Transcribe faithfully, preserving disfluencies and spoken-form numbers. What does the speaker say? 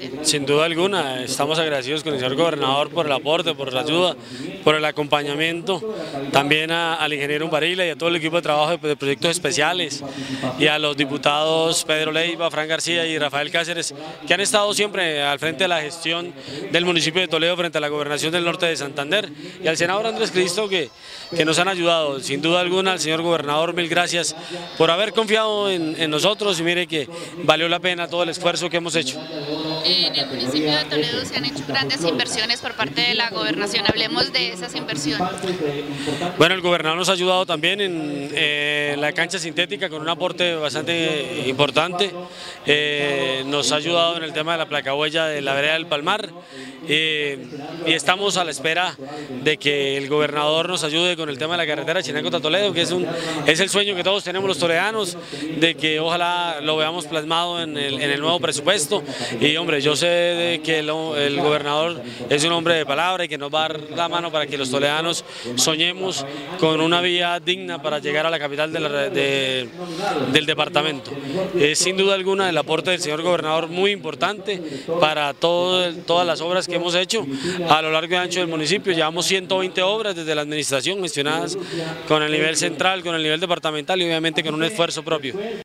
Sin duda alguna, estamos agradecidos con el señor gobernador por el aporte, por la ayuda, por el acompañamiento, también a, al ingeniero Umbarila y a todo el equipo de trabajo de, de proyectos especiales y a los diputados Pedro Leiva, Fran García y Rafael Cáceres, que han estado siempre al frente de la gestión del municipio de Toledo frente a la gobernación del norte de Santander, y al senador Andrés Cristo que, que nos han ayudado. Sin duda alguna, al señor gobernador, mil gracias por haber confiado en, en nosotros, y mire que valió la pena todo el esfuerzo que hemos hecho. En el municipio de Toledo se han hecho grandes inversiones por parte de la gobernación, hablemos de esas inversiones. Bueno, el gobernador nos ha ayudado también en eh, la cancha sintética con un aporte bastante importante, eh, nos ha ayudado en el tema de la placa huella de la vereda del Palmar, eh, y estamos a la espera de que el gobernador nos ayude con el tema de la carretera Chinacota-Toledo, que es, un, es el sueño que todos tenemos los toledanos, de que ojalá lo veamos plasmado en el, en el nuevo presupuesto. Y hombre, yo sé de que el, el gobernador es un hombre de palabra y que nos va a dar la mano para que los toledanos soñemos con una vía digna para llegar a la capital de la, de, del departamento. Es sin duda alguna el aporte del señor gobernador muy importante para todo, todas las obras que hemos hecho a lo largo y ancho del municipio. Llevamos ciento veinte obras desde la administración gestionadas con el nivel central, con el nivel departamental y obviamente con un esfuerzo propio.